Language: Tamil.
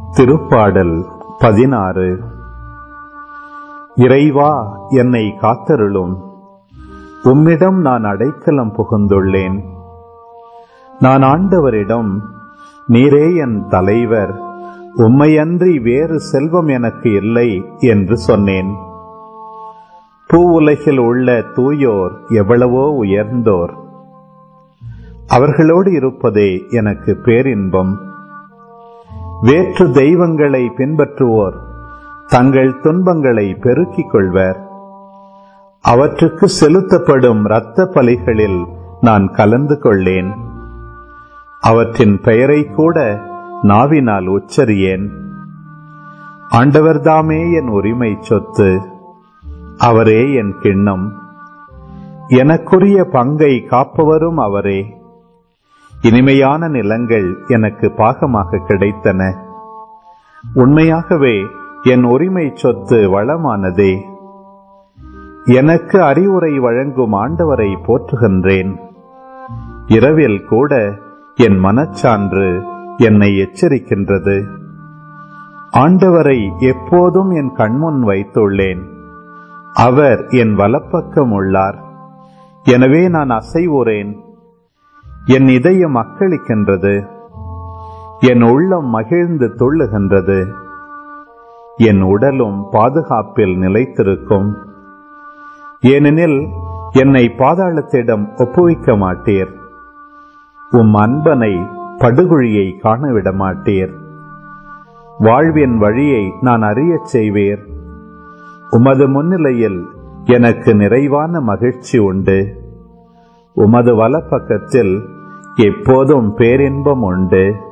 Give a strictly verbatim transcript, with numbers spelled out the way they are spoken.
திருப்பாடல் பதினாறு. இறைவா, என்னை காத்தருளும். உம்மிடம் நான் அடைக்கலம் புகுந்துள்ளேன். நான் ஆண்டவரிடம், நீரே என் தலைவர், உம்மையன்றி வேறு செல்வம் எனக்கு இல்லை என்று சொன்னேன். பூ உலகில் உள்ள தூயோர் எவ்வளவோ உயர்ந்தோர். அவர்களோடு இருப்பதே எனக்கு பேரின்பம். வேற்று தெய்வங்களை பின்பற்றுவோர் தங்கள் துன்பங்களை பெருக்கிக் கொள்வர். அவற்றுக்கு செலுத்தப்படும் இரத்த பலிகளில் நான் கலந்து கொள்ளேன். அவற்றின் பெயரை கூட நாவினால் உச்சரியேன். ஆண்டவர்தாமே என் உரிமை சொத்து, அவரே என் கிண்ணம். எனக்குரிய பங்கை காப்பவரும் அவரே. இனிமையான நிலங்கள் எனக்கு பாகமாக கிடைத்தன. உண்மையாகவே என் உரிமை சொத்து வளமானதே. எனக்கு அறிவுரை வழங்கும் ஆண்டவரை போற்றுகின்றேன். இரவில் கூட என் மனச்சான்று என்னை எச்சரிக்கின்றது. ஆண்டவரை எப்போதும் என் கண்முன் வைத்துள்ளேன். அவர் என் வலப்பக்கம் உள்ளார். எனவே நான் அசைவுறேன். என் இதயம் அக்களிக்கின்றது. என் உள்ளம் மகிழ்ந்து துள்ளுகின்றது. என் உடலும் பாதுகாப்பில் நிலைத்திருக்கும். ஏனெனில் என்னை பாதாளத்திடம் ஒப்புவிக்க மாட்டீர். உம் அன்பனை படுகுழியை காணவிட மாட்டீர். வாழ்வின் வழியை நான் அறியச் செய்வீர். உமது முன்னிலையில் எனக்கு நிறைவான மகிழ்ச்சி உண்டு. உமது வலப்பக்கத்தில் எப்போதும் பேரின்பம் உண்டு.